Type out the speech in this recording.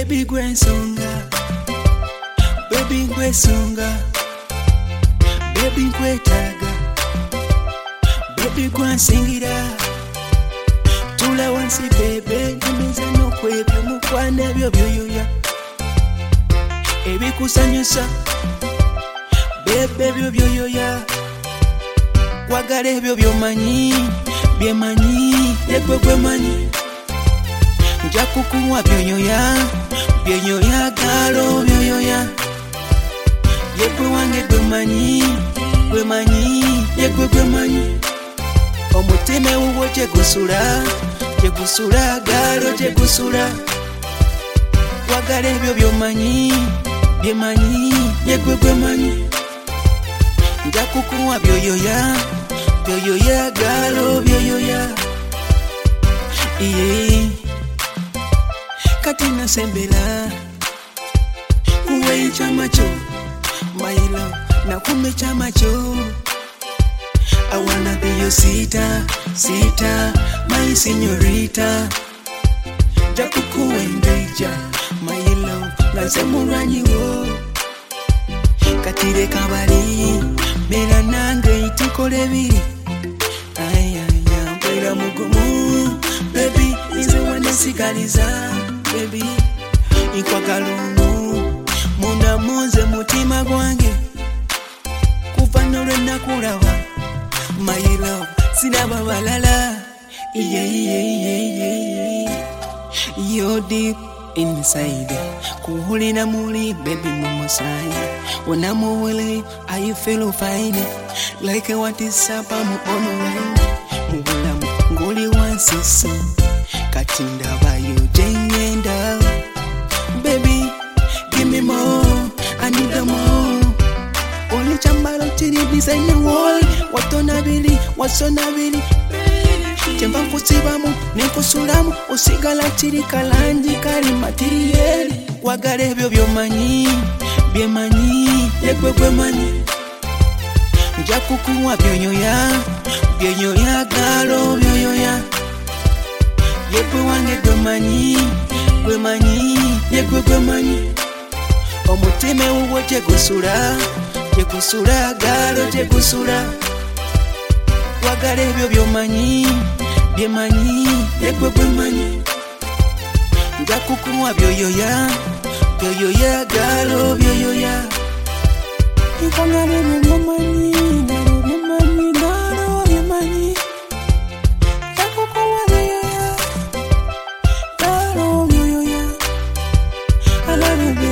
Baby gwensonga, baby gwesonga, baby gwetaga, baby gwansingira. Tula wansi bebe, nimiza nokwebyo mukwana ebyo byoyoya ebikusanyusa bebe ebyo byoyoya kwagala ebyo byomanyi byemanyi yekwekwe manyi nja kukuwa byoyoya byoyoya galo byoyoya yekwe wange gwemanyi gwemanyi yekwekwe manyi omutima wuwo gyegusula gyegusula galo gyegusula kwagala ebyo byomanyi byemanyi yekwekwe manyi nja kukuwa byoyoya byoyoya galo byoyoya iye kati nasembera kuwe chama cho my love na kume chama cho I wanna be your sita sita my señorita jakukuwendeja my love ngasemurwanyi wo katire kabali mera nange itikole biri ayaya mpera mugumu baby ize wanesigaliza baby ikwagalumu munda munze mutima gwange kuva nolwe nakulaba my love sinaba balala you're deep inside kuhulina muli baby mumusaya unamuwele I feel fine like what is up I'm on line mubulamu ngoli wansiso kati ndabayo jengenda baby give me more I need more only chambalo chiri design the wall watonabili wasonabili Chemba kusibamu nekusulamu usigala chiri kalanji kali materieli kwagala ebyo byomanyi byemanyi yekwekwe manyi nja kukuwa byoyoya byoyoya galo byoyoya yekwe wange gwemanyi gwemanyi yekwekwe manyi omutima wuwo gyegusula gyegusula galo gyegusula kwagala ebyo byomanyi byemanyi yekwekwe manyi nja kukuwa byoyoya byoyoya galo byoyoya ikwagala ebyo byomanyi galo byemanyi galo byemanyi nja kukuwa byoyoya galo byoyoya I love you.